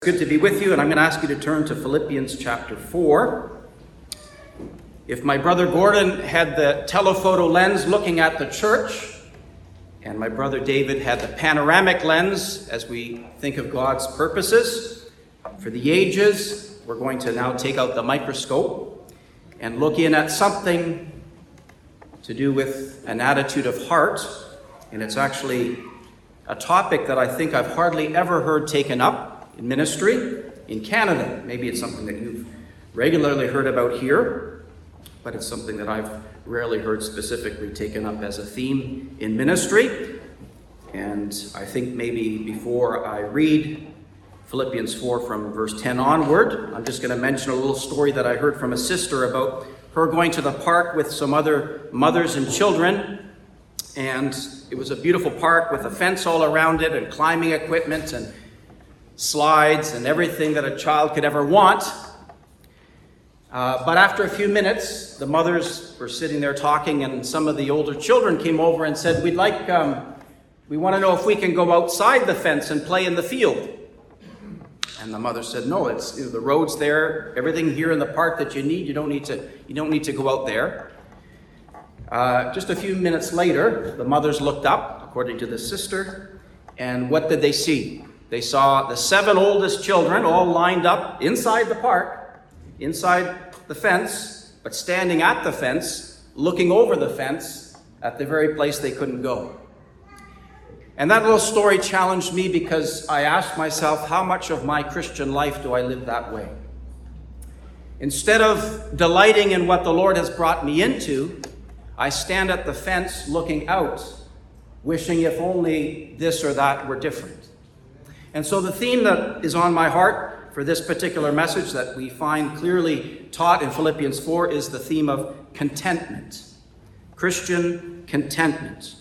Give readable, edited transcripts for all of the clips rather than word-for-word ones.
Good to be with you, and I'm going to ask you to turn to Philippians chapter 4. If my brother Gordon had the telephoto lens looking at the church, and my brother David had the panoramic lens as we think of God's purposes for the ages, we're going to now take out the microscope and look in at something to do with an attitude of heart, and it's actually a topic that I think I've hardly ever heard taken up in ministry in Canada. Maybe it's something that you've regularly heard about here, but it's something that I've rarely heard specifically taken up as a theme in ministry. And I think maybe before I read Philippians 4 from verse 10 onward, I'm just going to mention a little story that I heard from a sister about her going to the park with some other mothers and children. And it was a beautiful park with a fence all around it and climbing equipment and slides and everything that a child could ever want. But after a few minutes, the mothers were sitting there talking, and some of the older children came over and said, we want to know if we can go outside the fence and play in the field. And the mother said, no, it's the road's there, everything here in the park that you need, you don't need to go out there. Just a few minutes later, the mothers looked up, according to the sister, and what did they see? They saw the 7 oldest children all lined up inside the park, inside the fence, but standing at the fence, looking over the fence at the very place they couldn't go. And that little story challenged me because I asked myself, how much of my Christian life do I live that way? Instead of delighting in what the Lord has brought me into, I stand at the fence looking out, wishing if only this or that were different. And so the theme that is on my heart for this particular message that we find clearly taught in Philippians 4 is the theme of contentment, Christian contentment.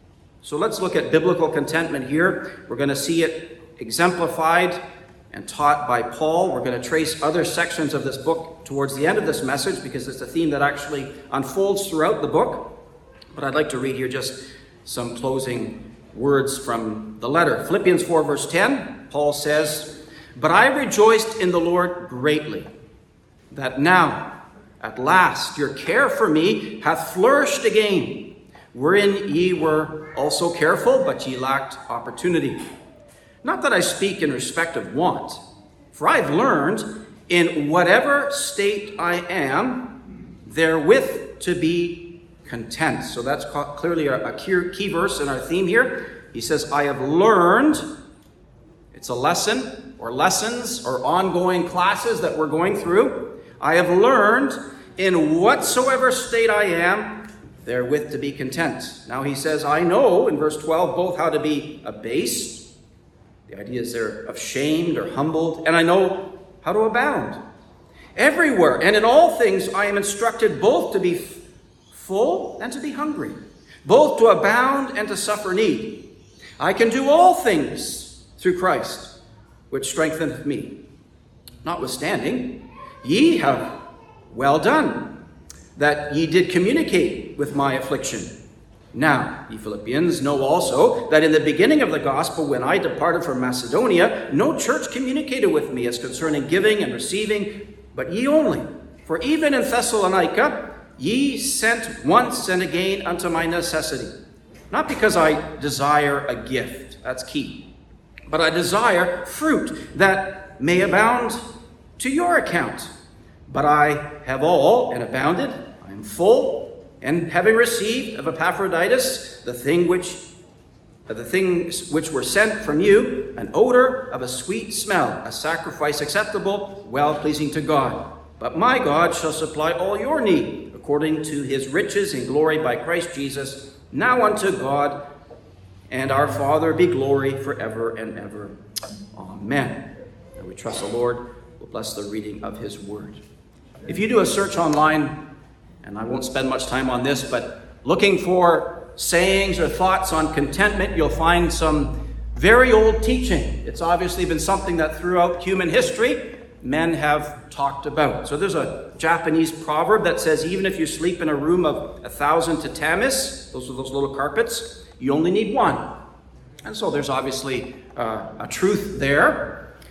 So let's look at biblical contentment here. We're going to see it exemplified and taught by Paul. We're going to trace other sections of this book towards the end of this message because it's a theme that actually unfolds throughout the book. But I'd like to read here just some closing words from the letter. Philippians 4 verse 10, Paul says, "But I rejoiced in the Lord greatly, that now, at last, your care for me hath flourished again, wherein ye were also careful, but ye lacked opportunity. Not that I speak in respect of want, for I have learned in whatever state I am, therewith to be content." So that's clearly a key verse in our theme here. He says, I have learned. It's a lesson or lessons or ongoing classes that we're going through. I have learned in whatsoever state I am, therewith to be content. Now he says, I know in verse 12 both how to be abased. The idea is there of shamed or humbled. And I know how to abound. Everywhere and in all things I am instructed both to be full and to be hungry, both to abound and to suffer need. I can do all things through Christ, which strengtheneth me. Notwithstanding, ye have well done, that ye did communicate with my affliction. Now, ye Philippians, know also that in the beginning of the gospel, when I departed from Macedonia, no church communicated with me as concerning giving and receiving, but ye only. For even in Thessalonica, ye sent once and again unto my necessity. Not because I desire a gift, that's key, but I desire fruit that may abound to your account. But I have all and abounded, I am full, and having received of Epaphroditus the things which were sent from you, an odor of a sweet smell, a sacrifice acceptable, well-pleasing to God. But my God shall supply all your need, according to his riches in glory by Christ Jesus. Now unto God and our Father be glory forever and ever. Amen. And we trust the Lord will bless the reading of his word. If you do a search online, and I won't spend much time on this, but looking for sayings or thoughts on contentment, you'll find some very old teaching. It's obviously been something that throughout human history, men have talked about. So there's a Japanese proverb that says, even if you sleep in a room of 1,000 tatamis, those are those little carpets, you only need one. And so there's obviously a truth there.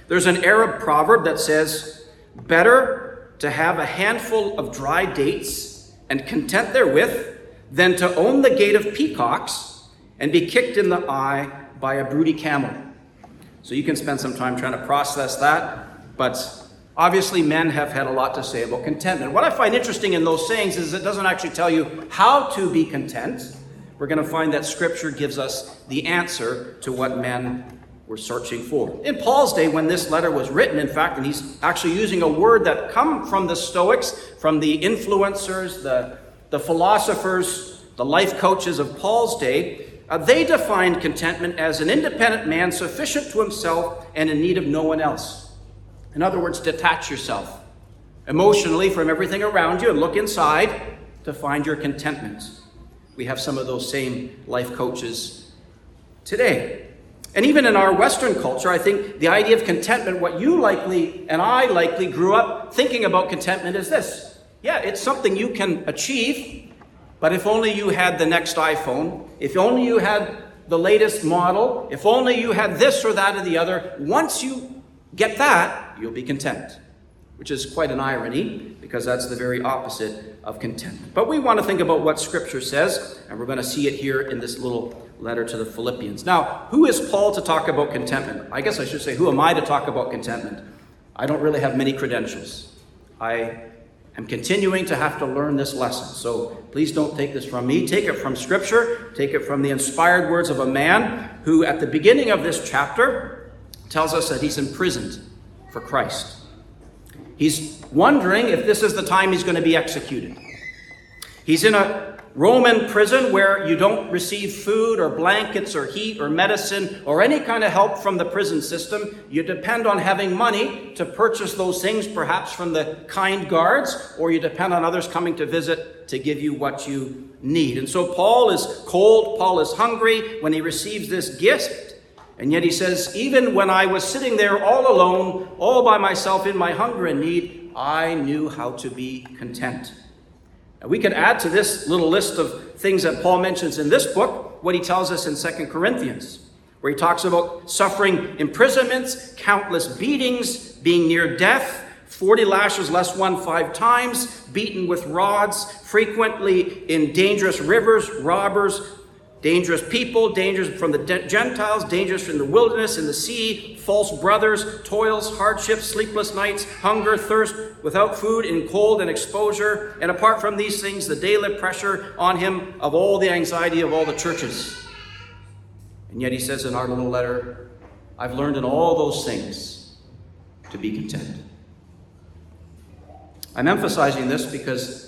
There's an Arab proverb that says, "Better to have a handful of dry dates and content therewith than to own the gate of peacocks and be kicked in the eye by a broody camel." So you can spend some time trying to process that, but obviously men have had a lot to say about contentment. What I find interesting in those sayings is it doesn't actually tell you how to be content. We're going to find that Scripture gives us the answer to what men were searching for. In Paul's day, when this letter was written, in fact, and he's actually using a word that come from the Stoics, from the influencers, the philosophers, the life coaches of Paul's day, they defined contentment as an independent man sufficient to himself and in need of no one else. In other words, detach yourself emotionally from everything around you and look inside to find your contentment. We have some of those same life coaches today. And even in our Western culture, I think the idea of contentment, what you likely and I likely grew up thinking about contentment is this. Yeah, it's something you can achieve, but if only you had the next iPhone, if only you had the latest model, if only you had this or that or the other, once you get that, you'll be content. Which is quite an irony, because that's the very opposite of contentment. But we want to think about what Scripture says, and we're going to see it here in this little letter to the Philippians. Now, who is Paul to talk about contentment? I guess I should say, who am I to talk about contentment? I don't really have many credentials. I am continuing to have to learn this lesson. So please don't take this from me. Take it from Scripture. Take it from the inspired words of a man who, at the beginning of this chapter, tells us that he's imprisoned for Christ. He's wondering if this is the time he's going to be executed. He's in a Roman prison where you don't receive food or blankets or heat or medicine or any kind of help from the prison system. You depend on having money to purchase those things, perhaps from the kind guards, or you depend on others coming to visit to give you what you need. And so Paul is cold, Paul is hungry when he receives this gift. And yet he says, even when I was sitting there all alone, all by myself in my hunger and need, I knew how to be content. Now, we could add to this little list of things that Paul mentions in this book what he tells us in 2 Corinthians, where he talks about suffering imprisonments, countless beatings, being near death, 40 lashes less one 5 times, beaten with rods, frequently in dangerous rivers, robbers, dangerous people, dangers from the Gentiles, dangers from the wilderness, in the sea, false brothers, toils, hardships, sleepless nights, hunger, thirst, without food, in cold and exposure. And apart from these things, the daily pressure on him of all the anxiety of all the churches. And yet he says in our little letter, I've learned in all those things to be content. I'm emphasizing this because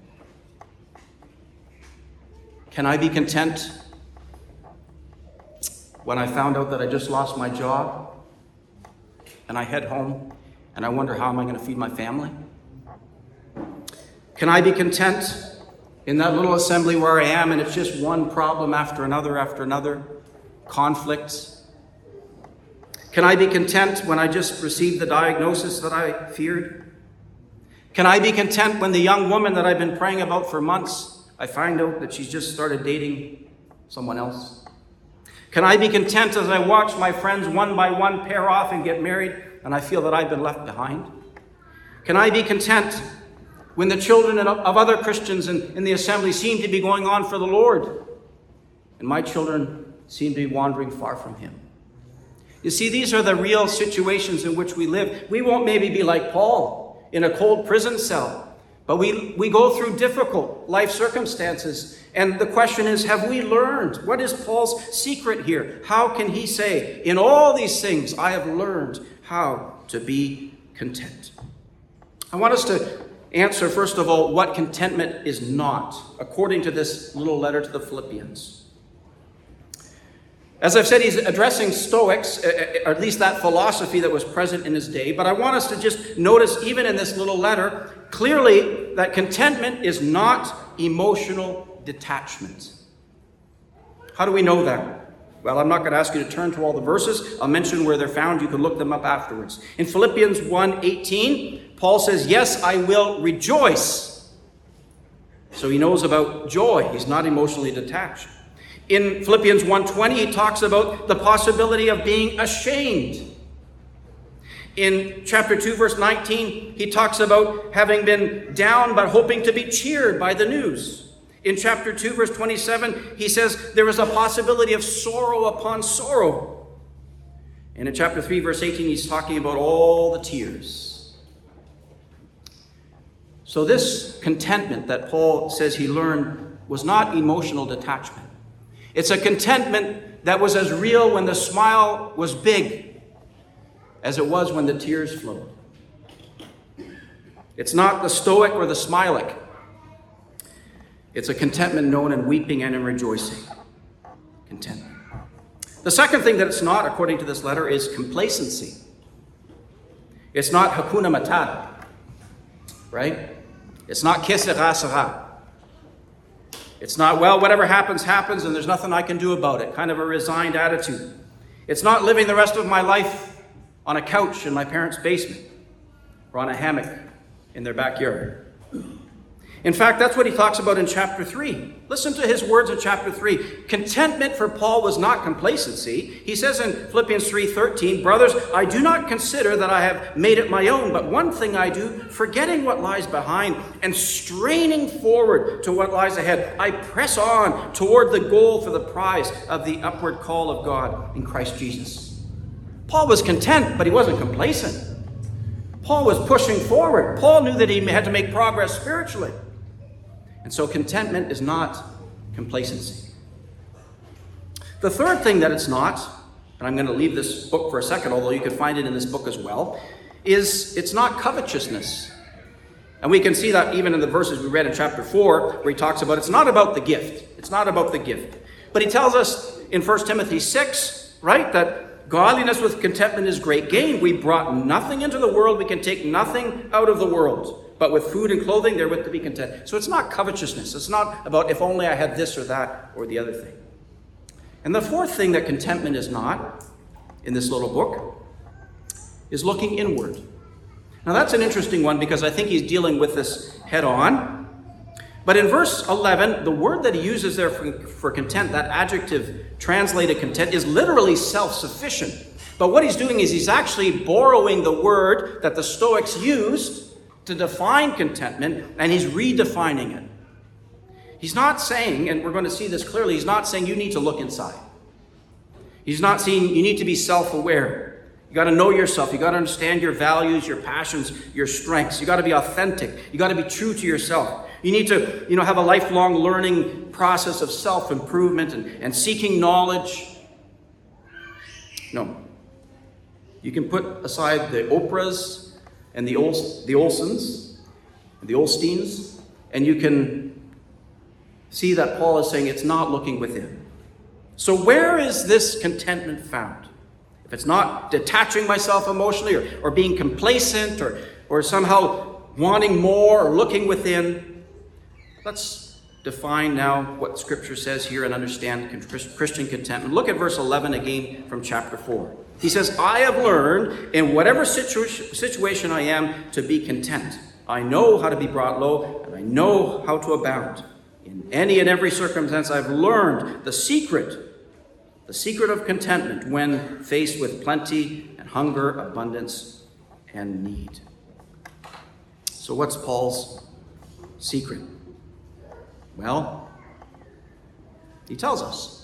can I be content when I found out that I just lost my job and I head home and I wonder how am I going to feed my family? Can I be content in that little assembly where I am and it's just one problem after another, conflicts? Can I be content when I just received the diagnosis that I feared? Can I be content when the young woman that I've been praying about for months, I find out that she's just started dating someone else? Can I be content as I watch my friends one by one pair off and get married and I feel that I've been left behind? Can I be content when the children of other Christians in the assembly seem to be going on for the Lord and my children seem to be wandering far from Him? You see, these are the real situations in which we live. We won't maybe be like Paul in a cold prison cell, but we go through difficult life circumstances. And the question is, have we learned? What is Paul's secret here? How can he say, in all these things, I have learned how to be content? I want us to answer, first of all, what contentment is not, according to this little letter to the Philippians. As I've said, he's addressing Stoics, or at least that philosophy that was present in his day. But I want us to just notice, even in this little letter, clearly that contentment is not emotional detachment. How do we know that? Well, I'm not going to ask you to turn to all the verses. I'll mention where they're found. You can look them up afterwards. In Philippians 1:18, Paul says, yes, I will rejoice. So he knows about joy. He's not emotionally detached. In Philippians 1:20, he talks about the possibility of being ashamed. In chapter 2, verse 19, he talks about having been down but hoping to be cheered by the news. In chapter 2, verse 27, he says there is a possibility of sorrow upon sorrow. And in chapter 3, verse 18, he's talking about all the tears. So this contentment that Paul says he learned was not emotional detachment. It's a contentment that was as real when the smile was big as it was when the tears flowed. It's not the stoic or the smilic. It's a contentment known in weeping and in rejoicing. Contentment. The second thing that it's not, according to this letter, is complacency. It's not hakuna matata, right? It's not que sera, sera. It's not, well, whatever happens, happens, and there's nothing I can do about it. Kind of a resigned attitude. It's not living the rest of my life on a couch in my parents' basement or on a hammock in their backyard. In fact, that's what he talks about in chapter 3. Listen to his words in chapter 3. Contentment for Paul was not complacency. He says in Philippians 3:13, "Brothers, I do not consider that I have made it my own, but one thing I do, forgetting what lies behind and straining forward to what lies ahead, I press on toward the goal for the prize of the upward call of God in Christ Jesus." Paul was content, but he wasn't complacent. Paul was pushing forward. Paul knew that he had to make progress spiritually. And so contentment is not complacency. The third thing that it's not, and I'm going to leave this book for a second, although you can find it in this book as well, is it's not covetousness. And we can see that even in the verses we read in chapter 4, where he talks about it's not about the gift. It's not about the gift. But he tells us in 1 Timothy 6, right, that godliness with contentment is great gain. We brought nothing into the world. We can take nothing out of the world. But with food and clothing, therewith to be content. So it's not covetousness. It's not about if only I had this or that or the other thing. And the fourth thing that contentment is not in this little book is looking inward. Now that's an interesting one because I think he's dealing with this head on. But in verse 11, the word that he uses there for content, that adjective translated content, is literally self-sufficient. But what he's doing is he's actually borrowing the word that the Stoics used to define contentment, and he's redefining it. He's not saying, and we're going to see this clearly, he's not saying you need to look inside. He's not saying you need to be self-aware. You got to know yourself. You got to understand your values, your passions, your strengths. You got to be authentic. You got to be true to yourself. You need to, have a lifelong learning process of self-improvement and seeking knowledge. No. You can put aside the Oprahs and the Olsons, the Olsteins, and you can see that Paul is saying it's not looking within. So where is this contentment found? If it's not detaching myself emotionally or being complacent or somehow wanting more or looking within, let's define now what Scripture says here and understand Christian contentment. Look at verse 11 again from chapter 4. He says, I have learned in whatever situation I am to be content. I know how to be brought low, and I know how to abound. In any and every circumstance, I've learned the secret of contentment when faced with plenty and hunger, abundance, and need. So what's Paul's secret? Well, he tells us.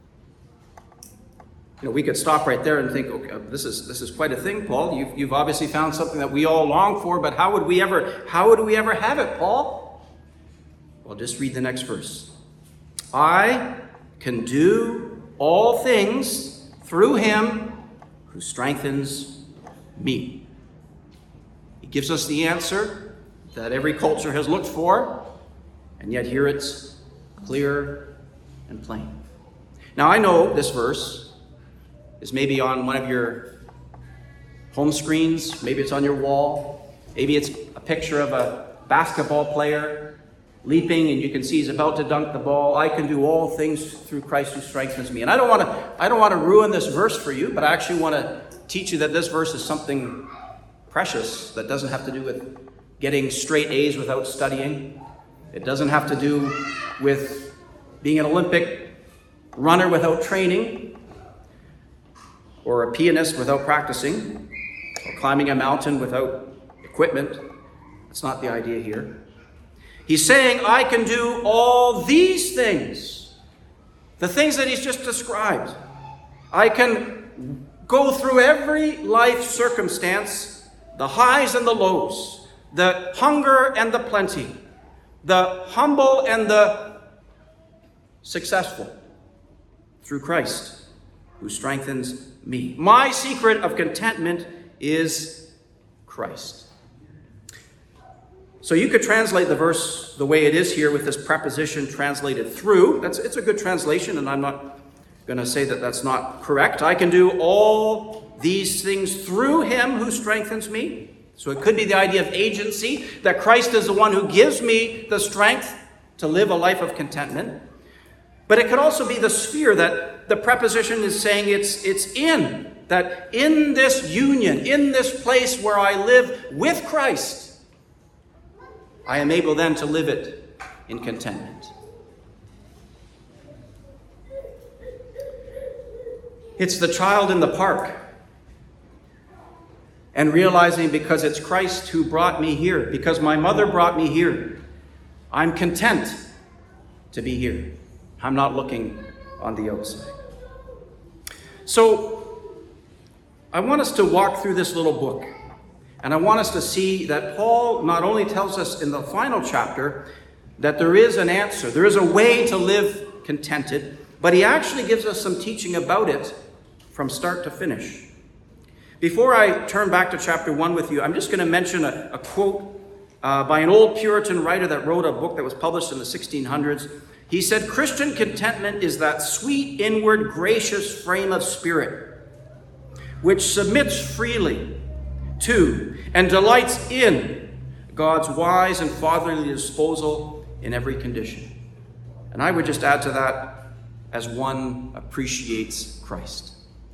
We could stop right there and think, okay, this is quite a thing, Paul. You've obviously found something that we all long for, but how would we ever have it, Paul? Well, just read the next verse. I can do all things through him who strengthens me. He gives us the answer that every culture has looked for, and yet here it's clear and plain. Now I know this verse is maybe on one of your home screens. Maybe it's on your wall. Maybe it's a picture of a basketball player leaping and you can see he's about to dunk the ball. I can do all things through Christ who strengthens me. And I don't want to ruin this verse for you, but I actually want to teach you that this verse is something precious that doesn't have to do with getting straight A's without studying. It doesn't have to do with being an Olympic runner without training, or a pianist without practicing, or climbing a mountain without equipment. That's not the idea here. He's saying, I can do all these things, the things that he's just described. I can go through every life circumstance, the highs and the lows, the hunger and the plenty, the humble and the successful, through Christ, who strengthens me. My secret of contentment is Christ. So you could translate the verse the way it is here with this preposition translated through. It's a good translation, and I'm not going to say that that's not correct. I can do all these things through him who strengthens me. So it could be the idea of agency, that Christ is the one who gives me the strength to live a life of contentment. But it could also be the sphere that the preposition is saying it's in, that in this union, in this place where I live with Christ, I am able then to live it in contentment. It's the child in the park and realizing because it's Christ who brought me here, because my mother brought me here, I'm content to be here. I'm not looking on the outside. So I want us to walk through this little book. And I want us to see that Paul not only tells us in the final chapter that there is an answer, there is a way to live contented, but he actually gives us some teaching about it from start to finish. Before I turn back to chapter 1 with you, I'm just going to mention a quote by an old Puritan writer that wrote a book that was published in the 1600s. He said, Christian contentment is that sweet, inward, gracious frame of spirit which submits freely to and delights in God's wise and fatherly disposal in every condition. And I would just add to that, as one appreciates Christ.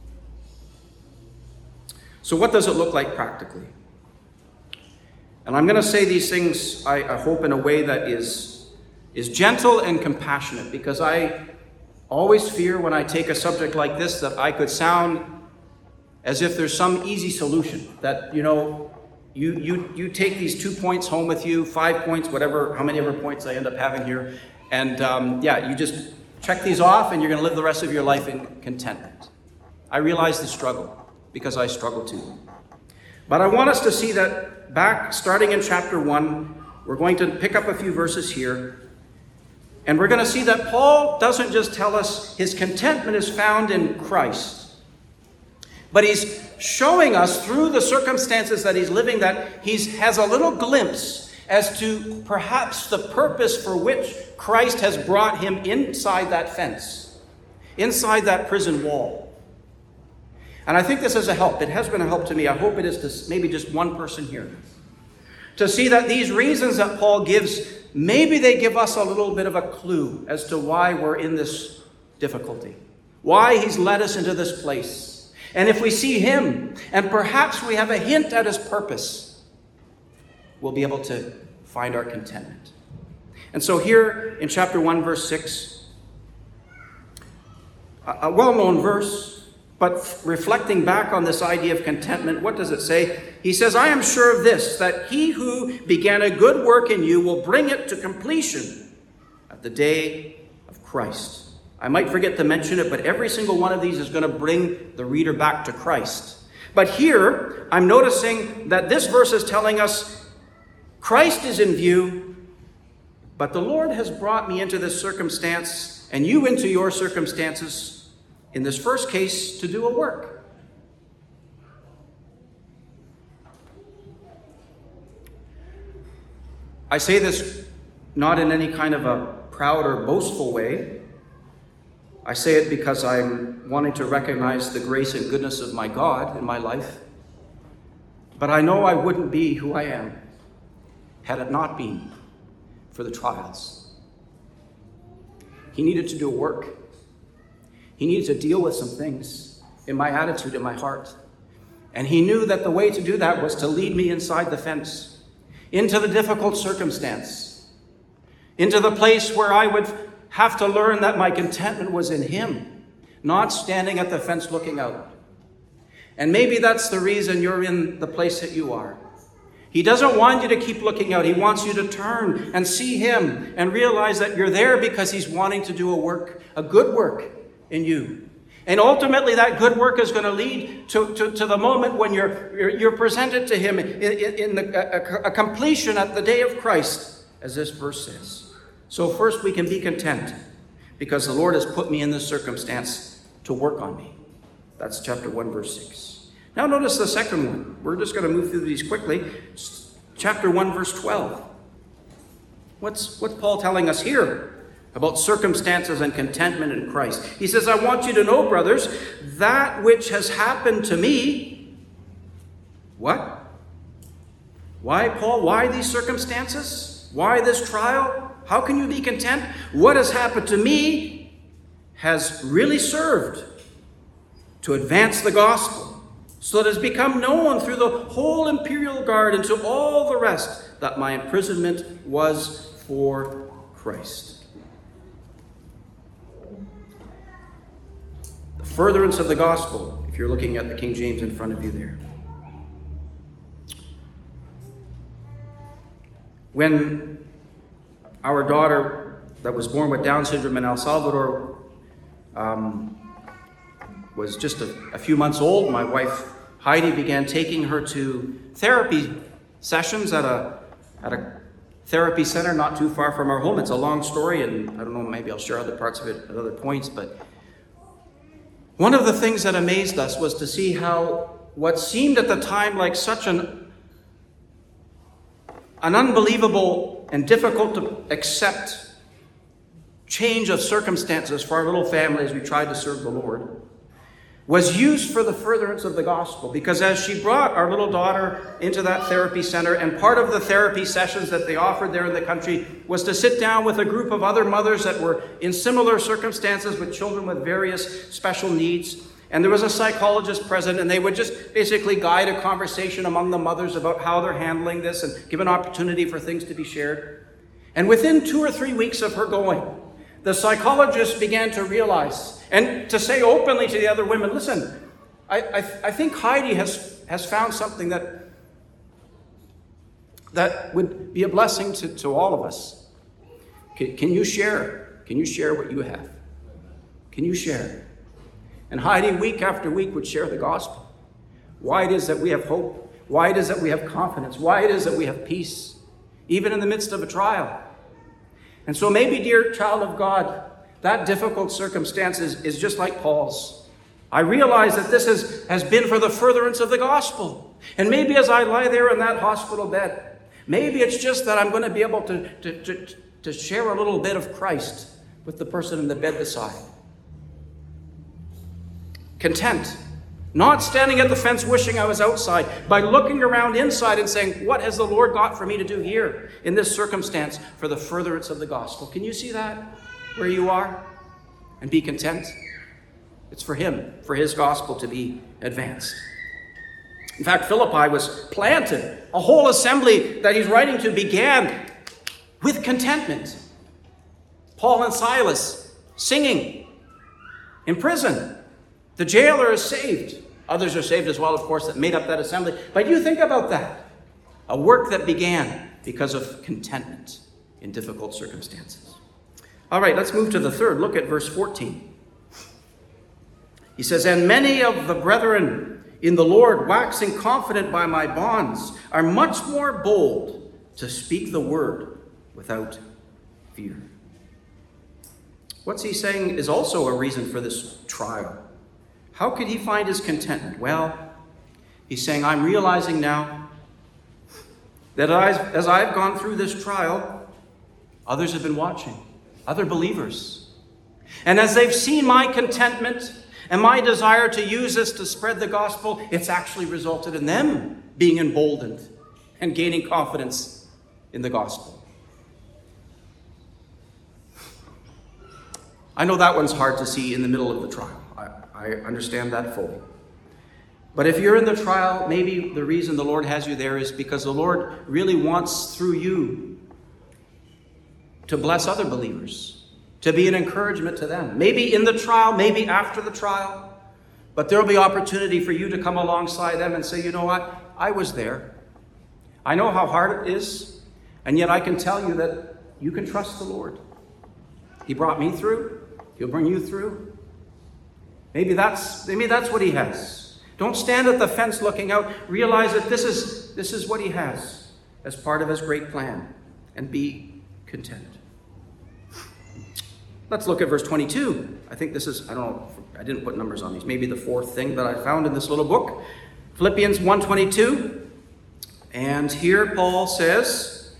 So what does it look like practically? And I'm going to say these things, I hope, in a way that is gentle and compassionate, because I always fear when I take a subject like this that I could sound as if there's some easy solution, that, you take these 2 points home with you, 5 points, whatever, how many ever points I end up having here, and you just check these off and you're going to live the rest of your life in contentment. I realize the struggle, because I struggle too. But I want us to see that back, starting in chapter 1, we're going to pick up a few verses here, and we're going to see that Paul doesn't just tell us his contentment is found in Christ, but he's showing us through the circumstances that he's living that he has a little glimpse as to perhaps the purpose for which Christ has brought him inside that fence, inside that prison wall. And I think this is a help. It has been a help to me. I hope it is to maybe just one person here, to see that these reasons that Paul gives, maybe they give us a little bit of a clue as to why we're in this difficulty, why he's led us into this place. And if we see him, and perhaps we have a hint at his purpose, we'll be able to find our contentment. And so here in chapter 1, verse 6, a well-known verse, but reflecting back on this idea of contentment, what does it say? He says, I am sure of this, that he who began a good work in you will bring it to completion at the day of Christ. I might forget to mention it, but every single one of these is going to bring the reader back to Christ. But here, I'm noticing that this verse is telling us Christ is in view, but the Lord has brought me into this circumstance, and you into your circumstances, in this first case, to do a work. I say this not in any kind of a proud or boastful way. I say it because I'm wanting to recognize the grace and goodness of my God in my life. But I know I wouldn't be who I am had it not been for the trials. He needed to do a work. He needed to deal with some things in my attitude, in my heart. And he knew that the way to do that was to lead me inside the fence, into the difficult circumstance, into the place where I would have to learn that my contentment was in him, not standing at the fence looking out. And maybe that's the reason you're in the place that you are. He doesn't want you to keep looking out. He wants you to turn and see him and realize that you're there because he's wanting to do a work, a good work in you. And ultimately that good work is going to lead to the moment when you're presented to him in a completion at the day of Christ, as this verse says. So first we can be content because the Lord has put me in this circumstance to work on me. That's chapter 1, verse 6. Now notice the second one. We're just going to move through these quickly. Chapter 1, verse 12. What's Paul telling us here about circumstances and contentment in Christ? He says, I want you to know, brothers, that which has happened to me. What? Why, Paul? Why these circumstances? Why this trial? How can you be content? What has happened to me has really served to advance the gospel, so that it has become known through the whole imperial guard and to all the rest that my imprisonment was for Christ. The furtherance of the gospel, if you're looking at the King James in front of you there. When our daughter that was born with Down syndrome in El Salvador was just a few months old, my wife Heidi began taking her to therapy sessions at a therapy center not too far from our home. It's a long story, and I don't know, maybe I'll share other parts of it at other points, but one of the things that amazed us was to see how what seemed at the time like such an unbelievable and difficult to accept change of circumstances for our little family as we tried to serve the Lord was used for the furtherance of the gospel. Because as she brought our little daughter into that therapy center, and part of the therapy sessions that they offered there in the country was to sit down with a group of other mothers that were in similar circumstances with children with various special needs. And there was a psychologist present, and they would just basically guide a conversation among the mothers about how they're handling this and give an opportunity for things to be shared. And within 2 or 3 weeks of her going, the psychologist began to realize and to say openly to the other women, listen, I think Heidi has found something that would be a blessing to all of us. Can you share? Can you share what you have? Can you share? And Heidi, week after week, would share the gospel. Why it is that we have hope. Why it is that we have confidence. Why it is that we have peace, even in the midst of a trial. And so maybe, dear child of God, that difficult circumstance is just like Paul's. I realize that this has been for the furtherance of the gospel. And maybe as I lie there in that hospital bed, maybe it's just that I'm going to be able to share a little bit of Christ with the person in the bed beside. Content. Not standing at the fence wishing I was outside, by looking around inside and saying, what has the Lord got for me to do here in this circumstance for the furtherance of the gospel? Can you see that where you are? And be content. It's for him, for his gospel to be advanced. In fact, Philippi was planted. A whole assembly that he's writing to began with contentment. Paul and Silas singing in prison. The jailer is saved. Others are saved as well, of course, that made up that assembly. But you think about that. A work that began because of contentment in difficult circumstances. All right, let's move to the third. Look at verse 14. He says, and many of the brethren in the Lord, waxing confident by my bonds, are much more bold to speak the word without fear. What's he saying is also a reason for this trial. How could he find his contentment? Well, he's saying, I'm realizing now that as I've gone through this trial, others have been watching, other believers. And as they've seen my contentment and my desire to use this to spread the gospel, it's actually resulted in them being emboldened and gaining confidence in the gospel. I know that one's hard to see in the middle of the trial. I understand that fully. But if you're in the trial, maybe the reason the Lord has you there is because the Lord really wants through you to bless other believers, to be an encouragement to them. Maybe in the trial, maybe after the trial. But there'll be opportunity for you to come alongside them and say, you know what? I was there. I know how hard it is, and yet I can tell you that you can trust the Lord. He brought me through. He'll bring you through. Maybe that's what he has. Don't stand at the fence looking out. Realize that this is what he has as part of his great plan, and be content. Let's look at verse 22. I think this is, I don't know, I didn't put numbers on these. Maybe the fourth thing that I found in this little book. Philippians 1:22. And here Paul says,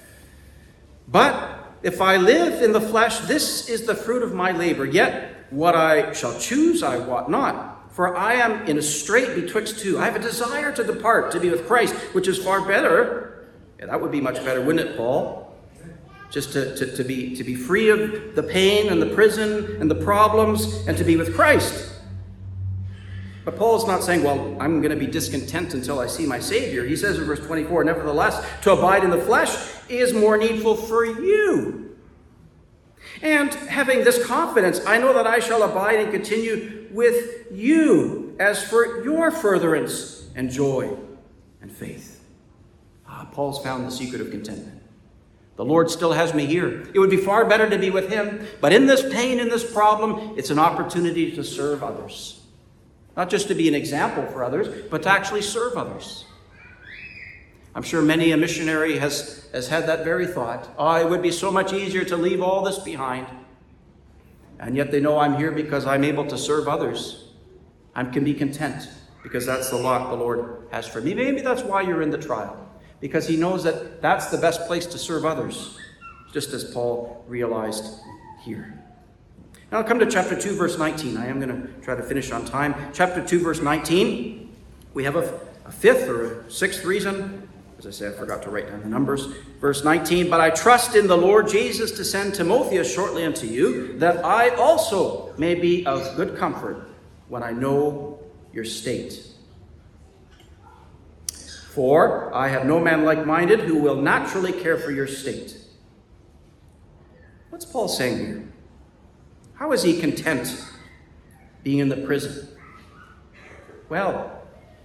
but if I live in the flesh, this is the fruit of my labor. Yet what I shall choose, I wot not. For I am in a strait betwixt two. I have a desire to depart, to be with Christ, which is far better. Yeah, that would be much better, wouldn't it, Paul? Just to be free of the pain and the prison and the problems, and to be with Christ. But Paul's not saying, well, I'm going to be discontent until I see my Savior. He says in verse 24, nevertheless, to abide in the flesh is more needful for you. And having this confidence, I know that I shall abide and continue with you as for your furtherance and joy and faith. Paul's found the secret of contentment. The Lord still has me here. It would be far better to be with him. But in this pain, in this problem, it's an opportunity to serve others. Not just to be an example for others, but to actually serve others. I'm sure many a missionary has had that very thought. Oh, it would be so much easier to leave all this behind. And yet they know I'm here because I'm able to serve others. I can be content because that's the lot the Lord has for me. Maybe that's why you're in the trial. Because he knows that that's the best place to serve others, just as Paul realized here. Now I'll come to chapter 2, verse 19. I am going to try to finish on time. Chapter 2, verse 19. We have a fifth or a sixth reason. As I said, I forgot to write down the numbers. Verse 19, but I trust in the Lord Jesus to send Timotheus shortly unto you, that I also may be of good comfort when I know your state. For I have no man like-minded who will naturally care for your state. What's Paul saying here? How is he content being in the prison? Well,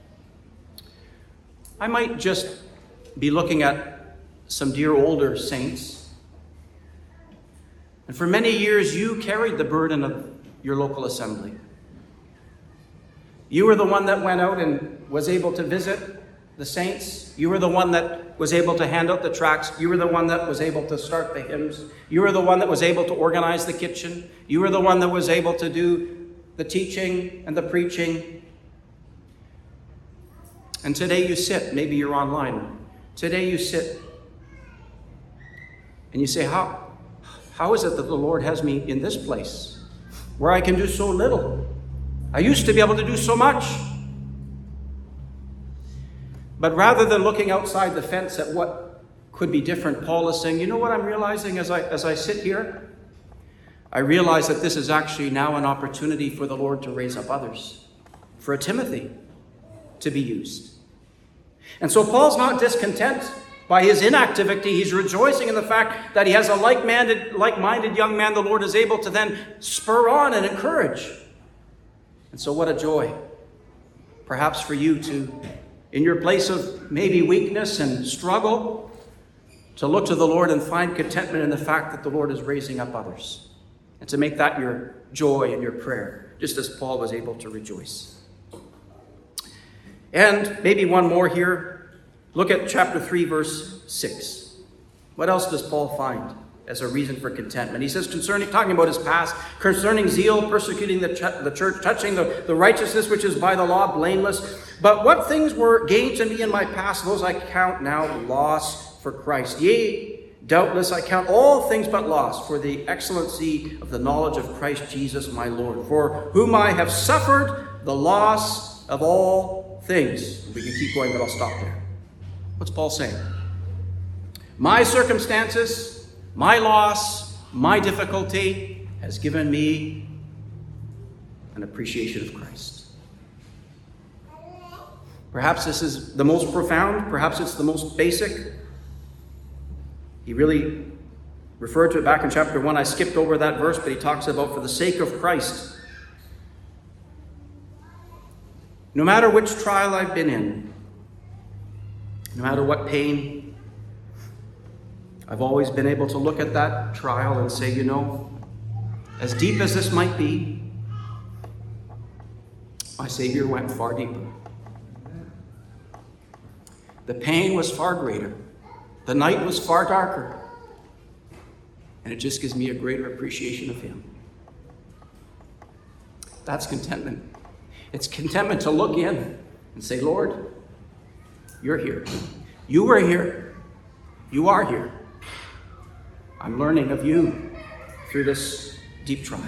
I might just be looking at some dear older saints. And for many years, you carried the burden of your local assembly. You were the one that went out and was able to visit the saints. You were the one that was able to hand out the tracts. You were the one that was able to start the hymns. You were the one that was able to organize the kitchen. You were the one that was able to do the teaching and the preaching. And today you sit, maybe you're online. Today you sit and you say, how is it that the Lord has me in this place where I can do so little? I used to be able to do so much. But rather than looking outside the fence at what could be different, Paul is saying, you know what I'm realizing as I sit here? I realize that this is actually now an opportunity for the Lord to raise up others, for a Timothy to be used. And so Paul's not discontent by his inactivity. He's rejoicing in the fact that he has a like-minded young man the Lord is able to then spur on and encourage. And so what a joy, perhaps for you to, in your place of maybe weakness and struggle, to look to the Lord and find contentment in the fact that the Lord is raising up others, and to make that your joy and your prayer, just as Paul was able to rejoice. And maybe one more here. Look at chapter 3, verse 6. What else does Paul find as a reason for contentment? He says, talking about his past, concerning zeal, persecuting the church, touching the righteousness which is by the law, blameless. But what things were gained to me in my past, those I count now loss for Christ. Yea, doubtless I count all things but loss for the excellency of the knowledge of Christ Jesus my Lord, for whom I have suffered the loss of all things. We can keep going, but I'll stop there. What's Paul saying? My circumstances, my loss, my difficulty has given me an appreciation of Christ. Perhaps this is the most profound, perhaps it's the most basic. He really referred to it back in chapter 1. I skipped over that verse, but he talks about for the sake of Christ. No matter which trial I've been in, no matter what pain, I've always been able to look at that trial and say, as deep as this might be, my Savior went far deeper. The pain was far greater. The night was far darker. And it just gives me a greater appreciation of him. That's contentment. It's contentment to look in and say, Lord, you're here. You were here. You are here. I'm learning of you through this deep trial.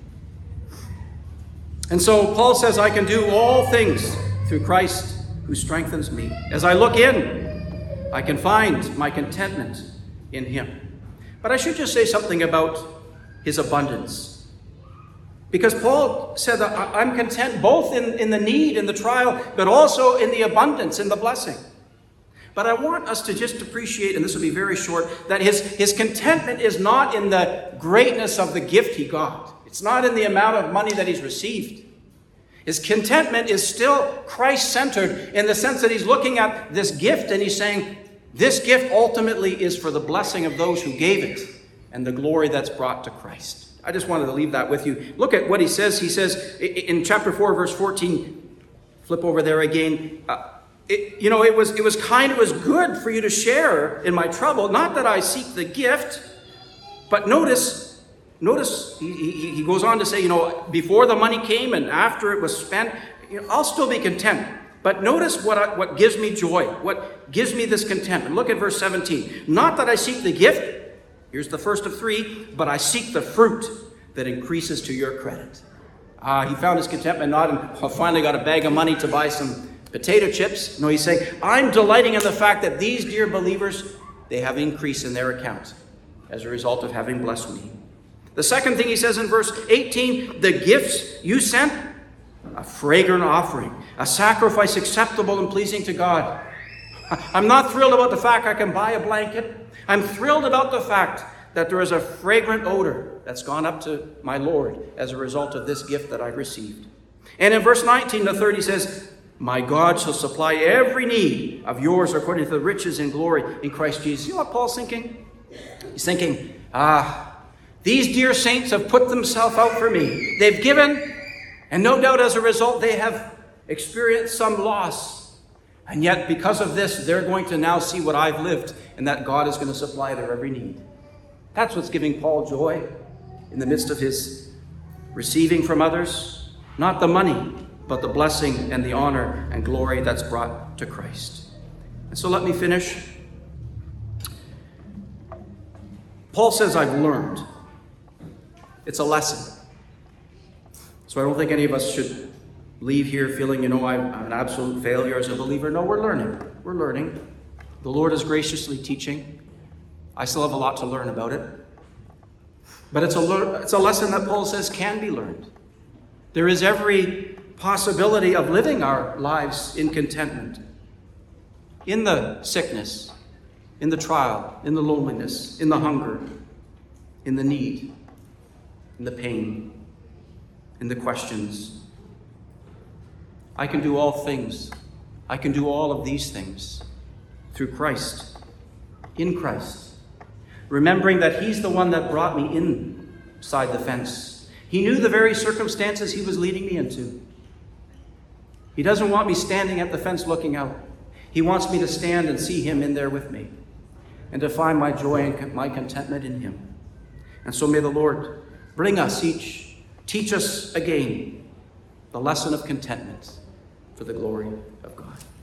And so Paul says, I can do all things through Christ who strengthens me. As I look in, I can find my contentment in him. But I should just say something about his abundance. Because Paul said that I'm content both in the need, in the trial, but also in the abundance, in the blessing. But I want us to just appreciate, and this will be very short, that his contentment is not in the greatness of the gift he got. It's not in the amount of money that he's received. His contentment is still Christ-centered in the sense that he's looking at this gift and he's saying, this gift ultimately is for the blessing of those who gave it and the glory that's brought to Christ. I just wanted to leave that with you. Look at what he says. He says in chapter 4, verse 14, flip over there again. It was good for you to share in my trouble. Not that I seek the gift, but notice he goes on to say, before the money came and after it was spent, I'll still be content. But notice what gives me joy, what gives me this contentment. Look at verse 17. Not that I seek the gift, here's the first of three, but I seek the fruit that increases to your credit. He found his contentment not in, finally got a bag of money to buy some potato chips. No, he's saying, I'm delighting in the fact that these dear believers, they have increase in their account as a result of having blessed me. The second thing he says in verse 18, the gifts you sent, a fragrant offering, a sacrifice acceptable and pleasing to God. I'm not thrilled about the fact I can buy a blanket. I'm thrilled about the fact that there is a fragrant odor that's gone up to my Lord as a result of this gift that I received. And in verse 19 to 30 says, my God shall supply every need of yours according to the riches and glory in Christ Jesus. You know what Paul's thinking? He's thinking, these dear saints have put themselves out for me. They've given, and no doubt as a result they have experienced some loss. And yet because of this, they're going to now see what I've lived and that God is going to supply their every need. That's what's giving Paul joy in the midst of his receiving from others. Not the money, but the blessing and the honor and glory that's brought to Christ. And so let me finish. Paul says, I've learned. It's a lesson. So I don't think any of us should leave here feeling, I'm an absolute failure as a believer. No, we're learning. We're learning. The Lord is graciously teaching. I still have a lot to learn about it. But it's a lesson that Paul says can be learned. There is every possibility of living our lives in contentment. In the sickness, in the trial, in the loneliness, in the hunger, in the need, in the pain, in the questions. I can do all things. I can do all of these things through Christ, in Christ. Remembering that he's the one that brought me inside the fence. He knew the very circumstances he was leading me into. He doesn't want me standing at the fence looking out. He wants me to stand and see him in there with me and to find my joy and my contentment in him. And so may the Lord bring us each, teach us again the lesson of contentment for the glory of God.